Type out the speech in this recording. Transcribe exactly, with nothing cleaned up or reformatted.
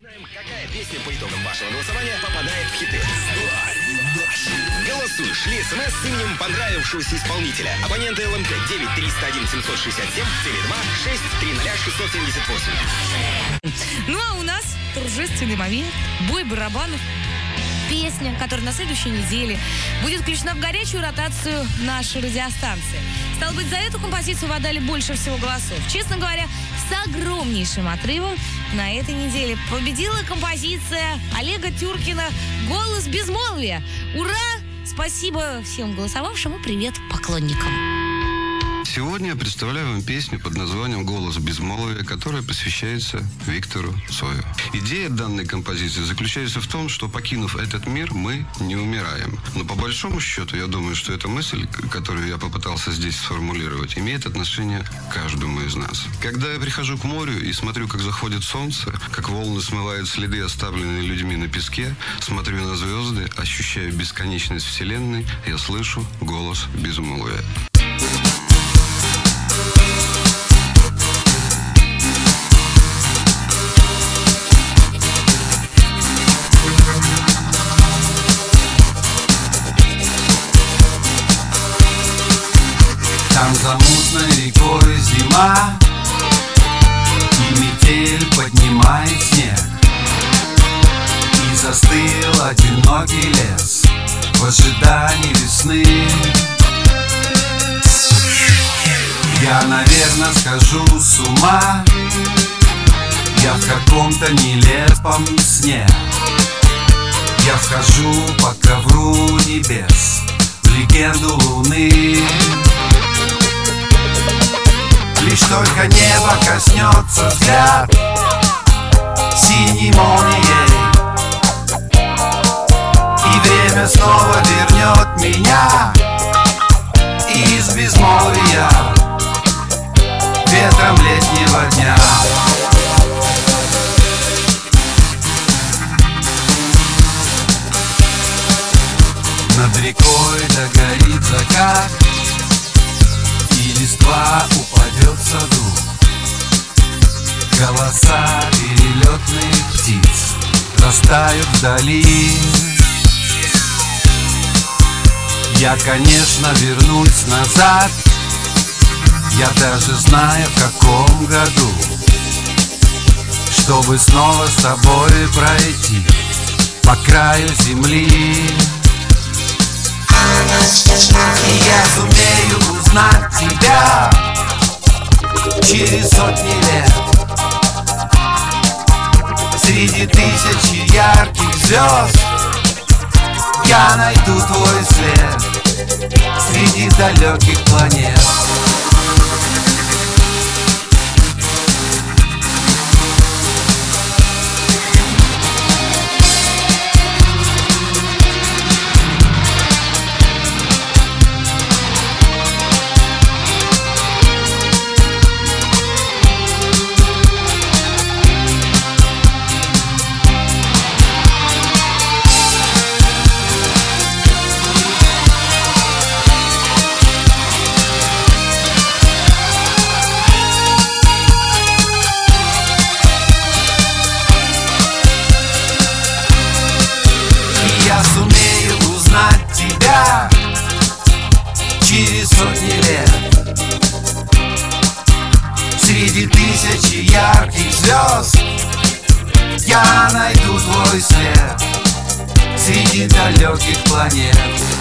Какая песня по итогам вашего голосования попадает в хиты? Голосуй, шли смс с именем понравившегося исполнителя. Абоненты эл эм тэ девять триста один семьсот шестьдесят семь, теле два шесть триста шестьсот семьдесят восемь. Ну а у нас торжественный момент. Бой барабанов. Песня, которая на следующей неделе будет включена в горячую ротацию нашей радиостанции. Стало быть, за эту композицию вы отдали больше всего голосов. Честно говоря, с огромнейшим отрывом на этой неделе победила композиция Олега Тюркина «Голос безмолвия». Ура! Спасибо всем голосовавшим и привет поклонникам. Сегодня я представляю вам песню под названием «Голос безмолвия», которая посвящается Виктору Цою. Идея данной композиции заключается в том, что, покинув этот мир, мы не умираем. Но по большому счету, я думаю, что эта мысль, которую я попытался здесь сформулировать, имеет отношение к каждому из нас. Когда я прихожу к морю и смотрю, как заходит солнце, как волны смывают следы, оставленные людьми на песке, смотрю на звезды, ощущаю бесконечность Вселенной, я слышу голос безмолвия. Там за мутной рекой зима, и метель поднимает снег, и застыл одинокий лес в ожидании весны. Я, наверное, схожу с ума, я в каком-то нелепом сне. Я вхожу по ковру небес в легенду луны. Лишь только небо коснется взгляд синей молнией, и время снова вернет меня из безмолвия ветром летнего дня. Над рекой догорит закат, и листва упадет в саду. Голоса перелетных птиц растают вдали. Я, конечно, вернусь назад, я даже знаю, в каком году, чтобы снова с тобой пройти по краю земли. И я сумею узнать тебя через сотни лет среди тысячи ярких звезд. Я найду твой след среди далеких планет. Через сотни лет среди тысячи ярких звезд я найду твой след среди далеких планет.